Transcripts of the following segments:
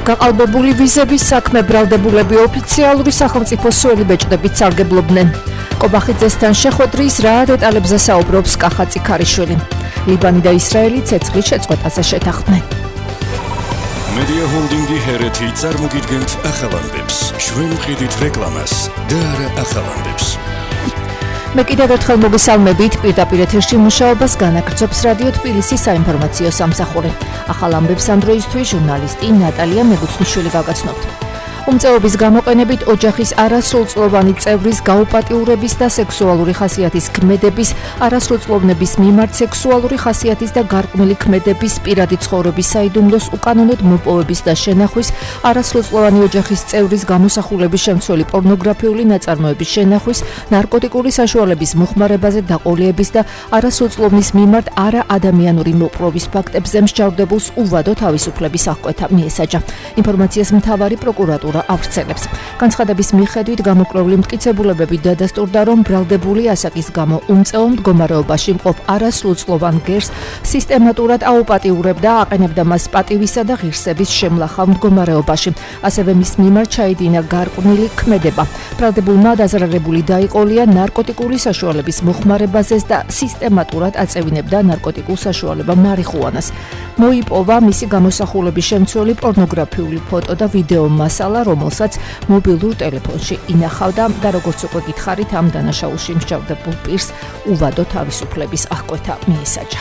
გაყალბებული ვიზების საქმე ბრალდებულები ოფიციალური სახელმწიფო სველი ბეჭდებით სარგებლობდნენ. კობახიძესთან შეხვედრის რა დეტალებზე საუბრობს კახა წიქარიშვილი. ლიბანი და ისრაელი ცეცხლის შეწყვეტაზე შეთანხმდნენ. მედია ჰოლდინგი ჰერეთი წარმოგიდგენთ ახალამდებს. ჩვენ ვყიდით რეკლამას და არა ახალამდებს. მე კიდევ ერთხელ მოგესალმებით, პირდაპირ ეთერში მუშაობას განაგრძობს რადიო თბილისის საინფორმაციო სამსახური. ახალ ამბებს ამ დროისთვის ჟურნალისტი ნატალია მეგუცნიშვილი გაგაცნობთ. უმწეობის გამოყენებით ოჯახის არასრულწლოვანი წევრის გაუპატიურების და სექსუალური ხასიათის ქმედების, არასრულწლოვნების მიმართ სექსუალური ხასიათის და გარკვეული ქმედების პირადი ცხოვრების საიდუმლოს უკანონოდ მოპოვების და შენახვის, არასრულწლოვანი ოჯახის წევრის გამოსახულების შემცველი პორნოგრაფიული ნაწარმოების შენახვის, ნარკოტიკული საშუალების მოხმარებაზე დაყოლიების და არასრულწლოვნის მიმართ არაადამიანური მოპყრობის ფაქტებზე მსჯავრდებულს უვადო თავისუფლების აღკვეთა მიესაჯა. ინფორმაციას მთავარი პროკურატურა ავრცელებს. განცხადების მიხედვით გამოკვლეული მტკიცებულებები დადასტურდა, რომ ბრალდებული ასაკის გამო უმწეო მდგომარეობაში მყოფ არასრულწლოვან გერს სისტემატურად აუპატიურებდა, აყენებდა მას პატივისა და ღირსების შემლახავ მდგომარეობაში. ასევე მის მიმართ ჩაიდინა გარკვეული ქმედება. ბრალდებულმა დაზარალებული დაიყოლია ნარკოტიკული საშუალების მოხმარებაზეც და სისტემატურად აწევინებდა ნარკოტიკულ საშუალება მარიხუანას. მოიპოვა მისი გამოსახულების შემცველი პორნოგრაფიული ფოტო და ვიდეო მასალა, რომელსაც მობილურ ტელეფონში ინახავდა და როგორც უკვე გითხარით, ამ დანაშაულში მსჯავრდებულ პირს უვადო თავისუფლების აღკვეთა მიესაჯა.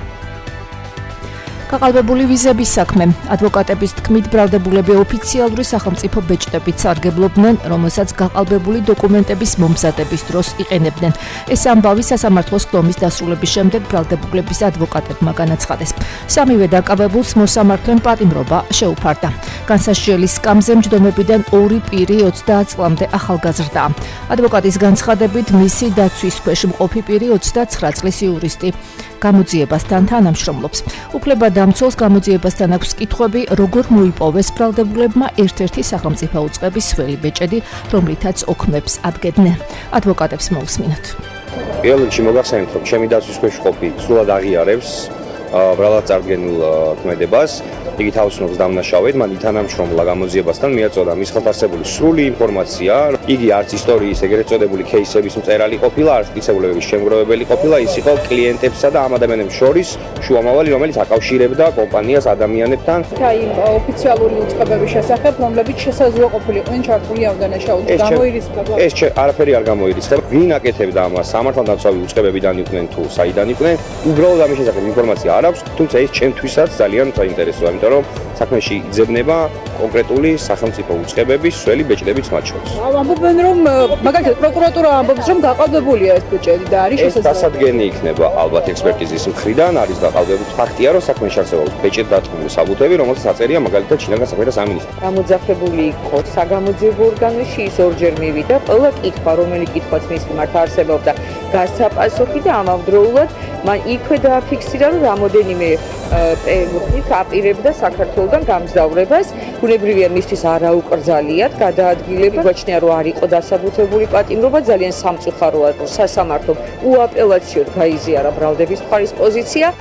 გაყალბებული ვიზების საქმე. ადვოკატების თქმით, ბრალდებულები ოფიციალური სახელმწიფო ბეჭდებით სარგებლობდნენ, რომელსაც გაყალბებული დოკუმენტების მომზადების დროს იყენებდნენ. ეს ამბავი სასამართლოს ხდომის დასრულების შემდეგ ბრალდებულების ადვოკატებმა განაცხადეს. სამივე დაკავებულს მოსამართლემ პატიმრობა შეუფარდა. განსასჯელის სკამზე მჯდომებიდან 2 პირი 30 წლამდე ახალგაზრდაა. ადვოკატის განცხადებით, მისი დაცვის ქვეშ მყოფი პირი 29 წლის იურისტი გამოძიებასთან თანამშრომლობს. უფლებადამცველს გამოძიებასთან აქვს კითხვები, როგორ მოიპოვეს ბრალდებულებმა ერთ-ერთი სახელმწიფო უწყების სველი ბეჭედი, რომლითაც ოქმებს ადგენდნენ. ადვოკატებს მოусმინოთ. პირველ რიგში მოგახსენებთ, რომ ჩემი დაცვის ქვეშ მყოფი სრულად აღიარებს ბრალად წარდგენილ ქმედებას. იგი თავისუფლებს დამნაშავედ, მან ითანამშრომლა გამოძიებასთან, მიაწოდა მის ხელთ არსებული სრული ინფორმაცია. იგი არც ისტორიის ეგრეთ წოდებული кейსების მწერალი ყოფილა, არც მტკიცებულებების შემგროვებელი ყოფილა, ის იყო კლიენტებსა და ამ ადამიანებს შორის შუამავალი, რომელიც აკავშირებდა კომპანიას ადამიანებთან. იმ ოფიციალური უწყებების შესახებ, რომლებიც შესაძლოა ყოფილიყვნენ ჩართული ამ დანაშაულში, გამოირისხება. ეს არაფერი არ გამოირისხება. ვინ აკეთებდა ამას? სამართალდამცავი უწყებებიდან იყვნენ თუ საიდან იყვნენ? უბრალოდ ამის შესახებ ინფორმაცია არ აქვს, თუმცა ეს ჩემთვისაც ძალიან საინტერესოა, იმიტომ რომ საქმეში იძებნება კონკრეტული სახელმწიფო უწყებების სველი ბეჭდებით მათ შორის. ამბობენ, რომ მაგალითად პროკურატურა ამბობს, რომ გაყალბებულია ეს ბეჭედი და არის შესაძლოა. ეს დასადგენი იქნება ალბათ ექსპერტიზის მხრიდან, არის გაყალბებული. ფაქტია, რომ საქმეში არსებობს ბეჭედდატყმული საბუთები, რომელსაც აწერია მაგალითად შინაგან საქმეთა სამინისტრო. გამოძახებული იყო საგამოძიებო ორგანოში, ის ორჯერ მივიდა. ყველა კითხვა, რომელი კითხვაც მის მიმართ არსებობდა, გასაპასუხი და ამავდროულად მან იქვე დააფიქსირა, რომ რამოდენიმე პერიოდით აპირებდა საქართველოსთან გამგზავრებას. ბუნებრივია მისთვის არაუკრძალიათ გადაადგილება. გვაჩნია, რომ არ იყო დასაბუთებული პატიმრობა, ძალიან სამწუხაროა, რომ სასამართლომ უაპელაციოდ გაიზიარა ბრალდების მხარის პოზიცია.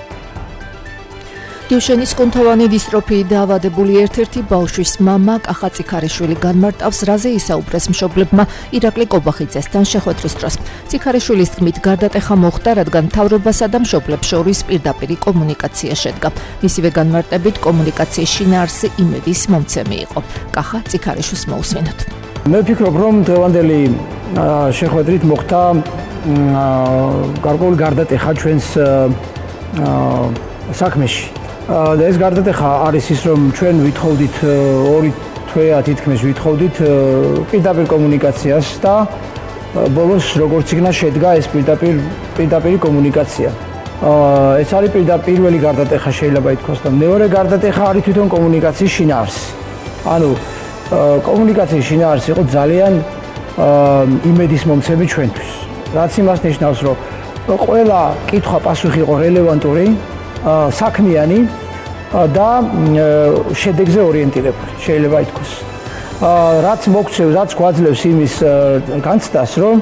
დიუშენის კუნთოვანი დისტროფიით დაავადებული ერთ-ერთი ბავშვის მამა კახა წიქარიშვილი განმარტავს, რაზე ისაუბრეს მშობლებმა ირაკლი კობახიძესთან შეხვედრის დროს. წიქარიშვილის თქმით, გარდატეხა მოხდა, რადგან მთავრობასა და მშობლებს შორის პირდაპირი კომუნიკაცია შედგა. მისივე განმარტებით, კომუნიკაციის შინაარსი იმედის მომცემი იყო. კახა წიქარიშვილს მოусმინოთ. მე ვფიქრობ, რომ დღევანდელი შეხვედრით მოხდა გარკვეული გარდატეხა ჩვენს საქმეში. და ეს გარდატეხა არის ის, რომ ჩვენ ვითხოვდით 2 თვეა თითქმის ვითხოვდით პირდაპირ კომუნიკაციას და ბოლოს როგორც იქნა შედგა ეს პირდაპირი კომუნიკაცია. ეს არის პირველი გარდატეხა შეიძლება ითქვას და მეორე გარდატეხა არის თვითონ კომუნიკაციის შინაარსი. ანუ კომუნიკაციის შინაარსი იყო ძალიან იმედის მომცემი ჩვენთვის. რაც იმას ნიშნავს, რომ ყველა კითხვა პასუხი იყო რელევანტური, საქმიანი და შედეგზე ორიენტირებული, შეიძლება ითქვას. რაც მოგვცევს, რაც გვაძლევს იმის განცდას, რომ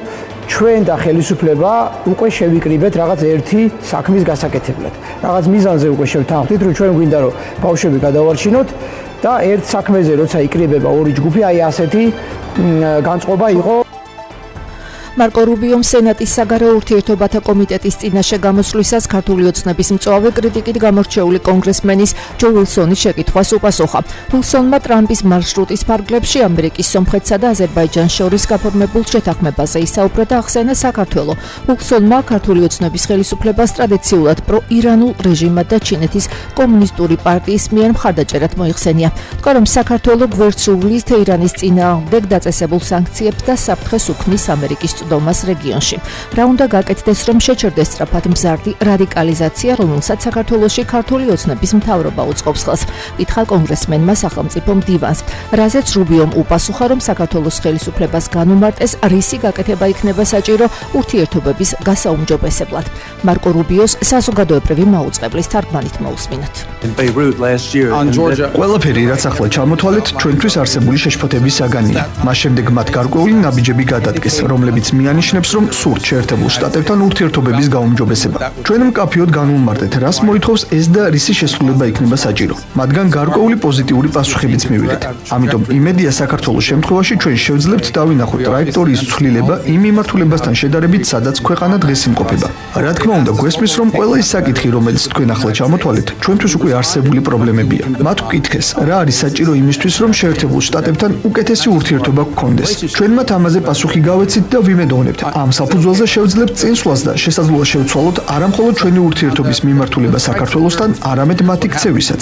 ჩვენ და ხელისუფლება უკვე შევიკრიბეთ რაღაც ერთი საქმის გასაკეთებლად. რაღაც მიზანზე უკვე შევთანხმდით, რომ ჩვენ გვინდა რომ ბავშვები გადავარჩინოთ და ერთ საქმეზე როცა იკრიბება ორი ჯგუფი, აი ასეთი განწყობა იყო. მარკო რუბიომ სენატის საგარეო ურთიერთობათა კომიტეტის წინაშე გამოსვლისას ქართული ოცნების მწვავე კრიტიკით გამორჩეული კონგრესმენის ჯო ვილსონის შეკითხვას უპასუხა. ვილსონმა ტრამპის მარშრუტის ფარგლებში ამერიკის სომხეთსა და აზერბაიჯანს შორის გაფორმებულ შეთანხმებაზე ისაუბრა და ახსენა საქართველო. ვილსონმა ქართული ოცნების ხელისუფლებას ტრადიციულად პროირანულ რეჟიმად და ჩინეთის კომუნისტური პარტიის მიერ მხარდაჭერად მოიხსენია. თქვა რომ საქართველო გვერდს უვლის თეირანის წინააღმდეგ დაწესებულ სანქციებს და საფრთხეს უქმნის ამერიკის დომას რეგიონში. რა უნდა გაკეთდეს, რომ შეჩერდეს სწრაფად მზარდი რადიკალიზაცია, რომელსაც საქართველოში ქართული ოცნების მთავრობა უწყობს ხელს. კითხა კონგრესმენმა სახელმწიფო მდივანს, რაზეც რუბიომ უპასუხა, რომ საქართველოს ხელისუფლებას განუმარტეს, რისი გაკეთება იქნება საჭირო ურთიერთობების გასაუმჯობესებლად. მარკო რუბიოს საზოგადოებრივი მაუწყებლის თარგმანით მოусმინოთ. ყველაფერი, რაც ახლა ჩამოთვალეთ, ჩვენთვის არსებული შეშფოთების საგანია. მას შემდეგ მათ გარკვეული ნაბიჯები გადადგეს, რომლებიც მიანიშნებს, რომ სურთ შეერთებულ შტატებთან ურთიერთობების გაუმჯობესება. ჩვენ მკაფიოდ განვუმარტეთ, რას მოითხოვს ეს და რისი შესრულება იქნება საჭირო. მათგან გარკვეული პოზიტიური პასუხებიც მივიღეთ. ამიტომ იმედია საქართველოს შემთხვევაში ჩვენ შევძლებთ დავინახოთ ტრაექტორიის ცვლილება იმ მიმართულებასთან შედარებით, სადაც ქვეყანა დღეს იმყოფება. რა თქმა უნდა, გვესმის, რომ ყველა ის საკითხი, რომელიც თქვენ ახლა ჩამოთვალეთ, ჩვენთვის უკვე არსებული პრობლემებია. მათ ვკითხეს, რა არის საჭირო იმისთვის, რომ შეერთებულ შტატებთან უკეთესი ურთიერთობა გქონდეს. ჩვენ მათ ამაზე პასუხი გავეცით და ვიმედოვნებთ, ამ საფუძველზე შევძლებთ წინსვლას და შესაძლოა შევცვალოთ არამხოლოდ ჩვენი ურთიერთობის მიმართულება საქართველოსთან, არამედ მათი ქცევისაც.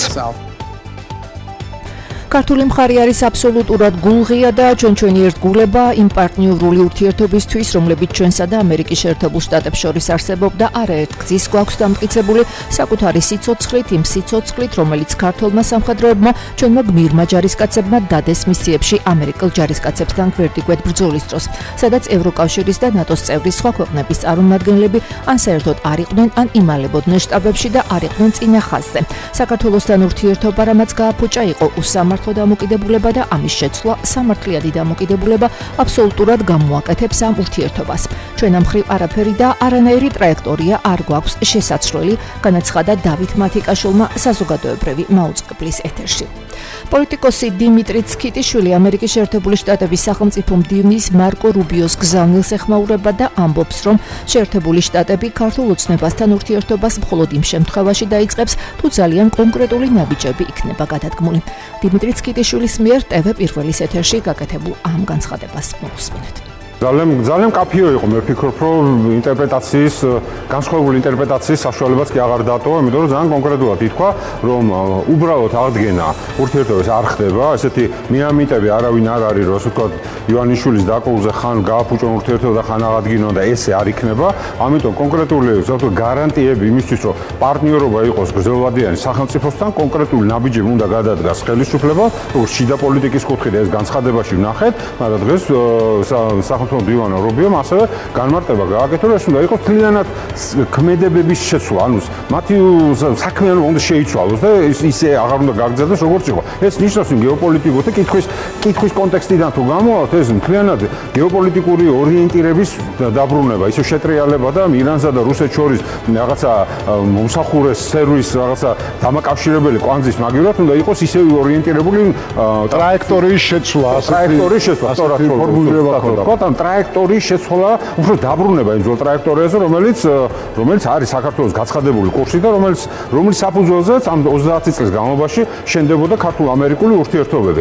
ქართული მხარე არის აბსოლუტურად გულღია და ჩვენი ერთგულება იმ პარტნიორული ურთიერთობისთვის, რომლებიც ჩვენსა და ამერიკის შეერთებულ შტატებს შორის არსებობდა, არაერთ გზის გვაქვს დამტკიცებული საკუთარი სიცოცხლით, იმ სიცოცხლით, რომელიც ქართულმა სამხედროებმა ჩვენმა გმირმა ჯარისკაცებმა დადეს მისიებში ამერიკელ ჯარისკაცებთან გვერდიგვერდ ბრძოლის დროს, სადაც ევროკავშირის და ნატოს წევრი სხვა ქვეყნების წარმომადგენლები ან საერთოდ არ იყვნენ, ან იმალებოდნენ შტაბებში და არ იყვნენ წინა ხაზზე. საქართველოსთან ურთიერთობა, რამაც გააფუჭა, იყო უსამართლო დამოკიდებულება და ამის შეცვლა სამართლიანი დამოკიდებულება აბსოლუტურად გამოაკეთებს ამ ურთიერთობას. ჩვენამ მხრივ არაფერი და არანაირი ტრაექტორია არ გვაქვს შესაძლებელი, განაცხადა დავით მათიკაშვილმა საზოგადოებრივი მაუწყებლის ეთერში. პოლიტიკოსი დიმიტრი ცქიტიშვილი ამერიკის შეერთებული შტატების სახელმწიფო მდივნის მარკო რუბიოს გზავნილს ეხმაურება და ამბობს, რომ შეერთებული შტატები ქართულ ოცნებასთან ურთიერთობას მხოლოდ იმ შემთხვევაში დაიწყებს, თუ ძალიან კონკრეტული ნაბიჯები იქნება გადადგმული. დიმიტრი ცქიტიშვილის მიერ TV პირველის ეთერში გაკეთებულ ამ განცხადებას მოусმინეთ. ძალიან კაფიო იყო, მე ვფიქრობ, რომ ინტერპრეტაციის, განსხვავებული ინტერპრეტაციის საშუალებაც კი აღარ დატოვა, იმიტომ რომ ძალიან კონკრეტულად ითქვა, რომ უბრალოდ აღდგენა ურთიერთობის არ ხდება, ესეთი მიამიტები არავინ არ არის, რომ ასე ვთქვათ, ივანიშვილის დაკოუზე ხან გააფუჭონ ურთიერთობა და ხან აღადგინონ და ესე არ იქნება, ამიტომ კონკრეტული გარანტიები იმისთვის, რომ პარტნიორობა იყოს გრძელვადიანი სახელმწიფოსთან, კონკრეტული ნაბიჯები უნდა გადადგას ხელისუფლება, როგორც შიდა პოლიტიკის კუთხით ეს განცხადებაში ვნახეთ, მაგრამ დღეს სახელმწიფო მდივანმა რუბიომ ასევე განმარტება გააკეთა, რომ ეს უნდა იყოს თლიანად ქმედებების შეცვლა, ანუ მათი საქმიანობა უნდა შეიცვალოს და ისე აღარ უნდა გაგრძელდეს როგორც იყო. ეს ნიშნავს იმ გეოპოლიტიკურ და კითხვის კონტექსტიდან თუ გამოვართ, ეს მთლიანად გეოპოლიტიკური ორიენტირების დაბრუნება, ისე შეტრიალება და ირანსა და რუსეთს შორის რაღაცა მომსახურეს სერვის რაღაცა დამაკავშირებელი კვანძის მაგივრად უნდა იყოს ისევ ორიენტირებული ტრაექტორიის შეცვლა, ტრაექტორიის შეცვლა, სწორად ფორმულირება ქონდა. ტრაექტორიის შეცვლა, უფრო დაბრუნება იმ ძველ ტრაექტორიაზე, რომელიც არის საქართველოს გაცხადებული კურსი და რომელიც საფუძველზეც ამ 30 წლის განმავლობაში შენდებოდა ქართულ-ამერიკული ურთიერთობები.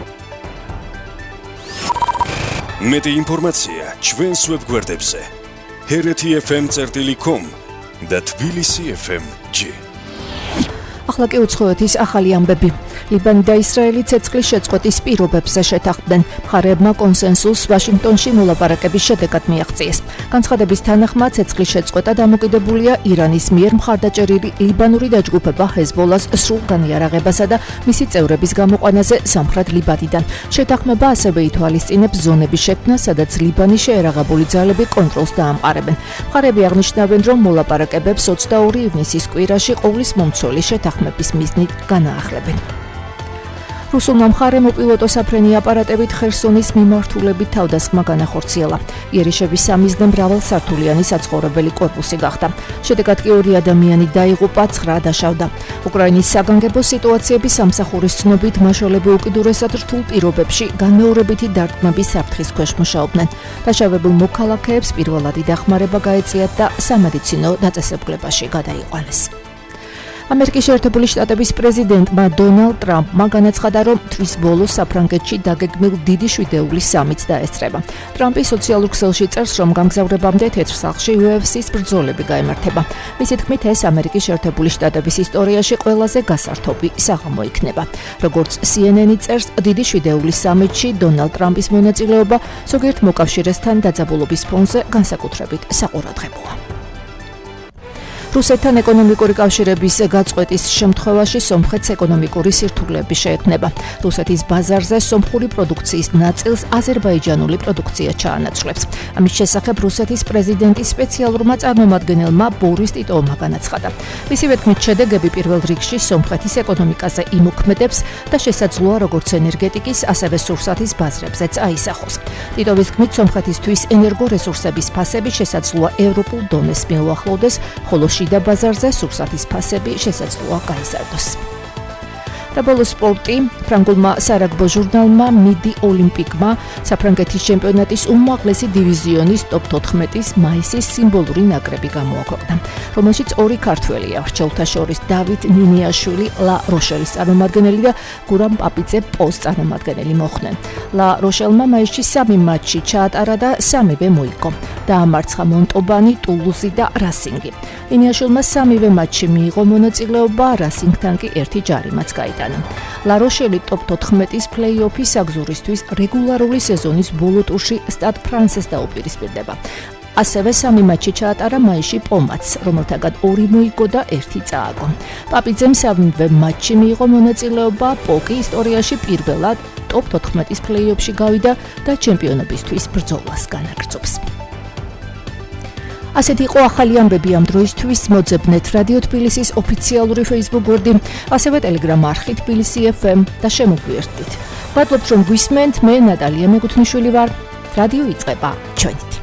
მეტი ინფორმაცია ჩვენს ვებგვერდებზე hrt.fm.com და tbilisi.fm.g. ახლა კი უცხოეთის ახალი ამბები. ლიბანი და ისრაელი ცეცხლის შეწყვეტის პირობებზე შეთანხმდნენ. მხარეებმა კონსენსუსს ვაშინგტონში მოლაპარაკების შედეგად მიაღწიეს. განცხადების თანახმად ცეცხლის შეწყვეტა დამოკიდებულია ირანის მიერ მხარდაჭერილი ლიბანური დაჯგუფება ჰეზბოლას სრულ განიარაღებასა და მისი წევრების გამოყვანაზე სამხრეთ ლიბანიდან. შეთანხმება ასევე ითვალისწინებს ზონების შექმნას, სადაც ლიბანის შეერაღებული ძალები კონტროლს დაამყარებენ. მხარეები აღნიშნავენ, რომ მოლაპარაკებებს 22 ივნისის კვირაში ყოვლის მომცველი შეთანხმების მიზნით განაახლებენ. რუსულმა მხარემ უპილოტო საფრენი აპარატებით ხერსონის მიმართულებით თავდასხმა განახორციელა. იერიშების სამიზნე მრავალსართულიანი საცხოვრებელი კორპუსი გახდა. შედეგად კი 2 ადამიანი დაიღუპა, 9 დაშავდა. უკრაინის საგანგებო სიტუაციების სამსახურის ცნობით მაშველები უკიდურესად რთულ პირობებში განმეორებითი დარტყმების საფრთხის ქვეშ მუშაობდნენ. დაშავებულ მოქალაქეებს პირველადი დახმარება გაეწიათ და სამედიცინო დაწესებულებაში გადაიყვანეს. ამერიკის შეერთებული შტატების პრეზიდენტმა დონალდ ტრამპმა განაცხადა, რომ თვის ბოლოს საფრანგეთში დაგეგმილ დიდი შვიდეულის სამიც დაესწრება. ტრამპი სოციალურ ქსელში წერს, რომ გამგზავრებამდე თეთრ სახლში UFC-ს ბრძოლები გაემართება. მისი თქმით, ეს ამერიკის შეერთებული შტატების ისტორიაში ყველაზე გასართობი საღამო იქნება. როგორც CNN-ი წერს, დიდი შვიდეულის სამიტში დონალდ ტრამპის მონაწილეობა ზოგიერთ მოკავშირესთან დაძაბულობის ფონზე განსაკუთრებით საყურადღებოა. რუსეთთან ეკონომიკური კავშირების გაწყვეტის შემთხვევაში სომხეთს ეკონომიკური სირთულეები შეექმნება. რუსეთის ბაზარზე სომხური პროდუქციის ნაწილს აზერბაიჯანული პროდუქცია ჩაანაცვლებს. ამის შესახებ რუსეთის პრეზიდენტის სპეციალურმა წარმომადგენელმა ბორის ტიტოვმა განაცხადა. მისივე თქმით, შედეგები პირველ რიგში სომხეთის ეკონომიკაზე იმოქმედებს და შესაძლოა როგორც ენერგეტიკის, ასევე სურსათის ბაზრებზეც აისახოს. ტიტოვის თქმით, სომხეთისთვის ენერგორესურსების ფასები შესაძლოა ევროპულ დონეს მიუახლოვდეს, ხოლო და ბაზარზე სურსათის ფასები შესაძლოა გაიზარდოს. და ბოლოს სპორტი, ფრანგულმა სარაგბო ჟურნალმა მიდი ოლიმპიკმა საფრანგეთის ჩემპიონატის უმაღლესი დივიზიონის ტოპ 14-ის მაისის სიმბოლური ნაკრები გამოაქვეყნა, რომელშიც 2 ქართველია, რჩეულთა შორის დავით ნინიაშვილი ლა როშელის წარმომადგენელი და გურამ პაპიძე პოს წარმომადგენელი მოხვდნენ. ლა როშელმა მაისში 3 მატჩი ჩაატარა და 3-ვე მოიგო. დაამარცხა მონტობანი, ტულუზი და რასინგი. ნინიაშვილმა 3-ვე მატჩში მიიღო მონაწილეობა, რასინგთან კი 1 ჯარიმაც გაიტანა. ლა როშელი ტოპ 14-ის პლეი-ოფის აგზურისთვის რეგულარული სეზონის ბოლო ტურში სტად ფრანსეს დაუპირისპირდება. ასევე 3 მატჩი ჩაატარა მაისში პომაც, რომელთაგან 2 მოიგო და 1 წააგო. პაპიძემ 3-ვე მატჩში მიიღო მონაწილეობა, პოკი ისტორიაში პირველად ტოპ 14-ის პლეი-ოფში გავიდა და ჩემპიონობისთვის ბრძოლას განაგრძობს. ასეთი იყო ახალი ამბები ამ დროისთვის. მოძებნეთ რადიო თბილისის ოფიციალური Facebook გვერდი, ასევე Telegram არხი თბილისი FM და შემოგვიერთდით. მადლობთ რომ გვისმენთ, მე ნატალია მეკუთვნიშვილი ვარ. რადიო იწყება ჩვენით.